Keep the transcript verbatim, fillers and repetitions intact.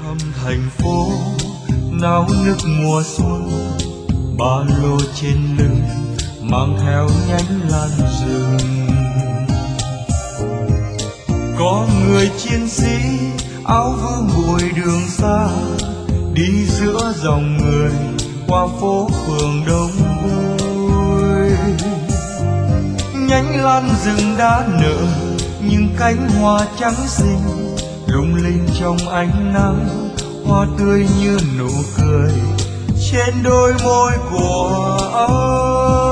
thăm thành phố náo nức mùa xuân, ba lô trên lưng mang theo nhánh lan rừng. Có người chiến sĩ áo vương bụi đường xa, đi giữa dòng người qua phố phường đông vui. Nhánh lan rừng đã nở những cánh hoa trắng xinh, lung linh trong ánh nắng, hoa tươi như nụ cười trên đôi môi của ông.